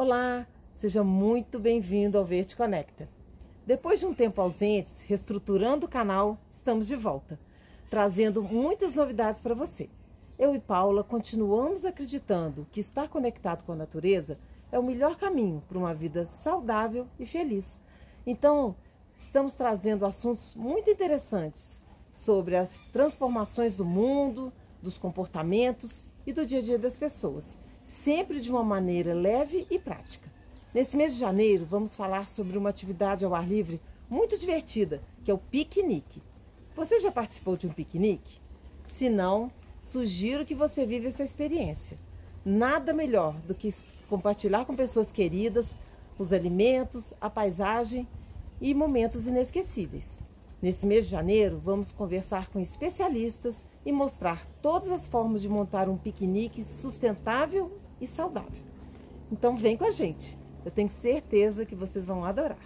Olá, seja muito bem-vindo ao Verde Conecta. Depois de um tempo ausentes, reestruturando o canal, estamos de volta, trazendo muitas novidades para você. Eu e Paula continuamos acreditando que estar conectado com a natureza é o melhor caminho para uma vida saudável e feliz. Então, estamos trazendo assuntos muito interessantes sobre as transformações do mundo, dos comportamentos e do dia a dia das pessoas, sempre de uma maneira leve e prática. Nesse mês de janeiro, vamos falar sobre uma atividade ao ar livre muito divertida, que é o piquenique. Você já participou de um piquenique? Se não, sugiro que você viva essa experiência. Nada melhor do que compartilhar com pessoas queridas os alimentos, a paisagem e momentos inesquecíveis. Nesse mês de janeiro, vamos conversar com especialistas e mostrar todas as formas de montar um piquenique sustentável e saudável. Então vem com a gente, eu tenho certeza que vocês vão adorar.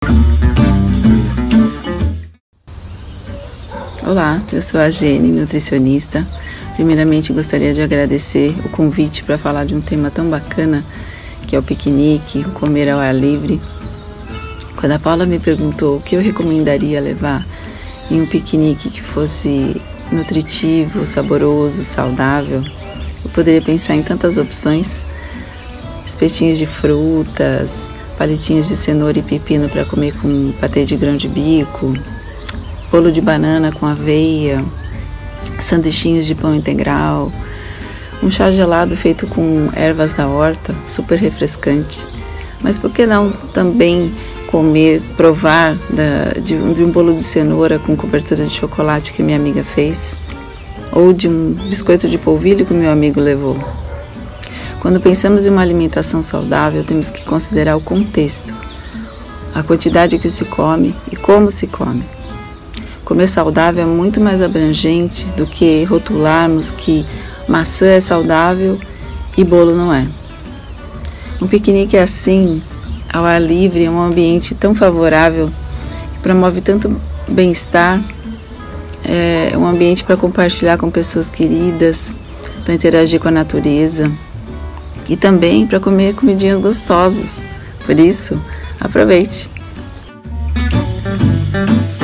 Olá, eu sou a Jenny, nutricionista. Primeiramente gostaria de agradecer o convite para falar de um tema tão bacana que é o piquenique, o comer ao ar livre. Quando a Paula me perguntou o que eu recomendaria levar em um piquenique que fosse nutritivo, saboroso, saudável, eu poderia pensar em tantas opções: espetinhos de frutas, palitinhos de cenoura e pepino para comer com patê de grão de bico, bolo de banana com aveia, sanduichinhos de pão integral, um chá gelado feito com ervas da horta, super refrescante. Mas por que não também provar de um bolo de cenoura com cobertura de chocolate que minha amiga fez? Ou de um biscoito de polvilho que meu amigo levou? Quando pensamos em uma alimentação saudável, temos que considerar o contexto, a quantidade que se come e como se come. Comer saudável é muito mais abrangente do que rotularmos que maçã é saudável e bolo não é. Um piquenique é assim, ao ar livre, é um ambiente tão favorável, que promove tanto bem-estar, é um ambiente para compartilhar com pessoas queridas, para interagir com a natureza e também para comer comidinhas gostosas. Por isso, aproveite!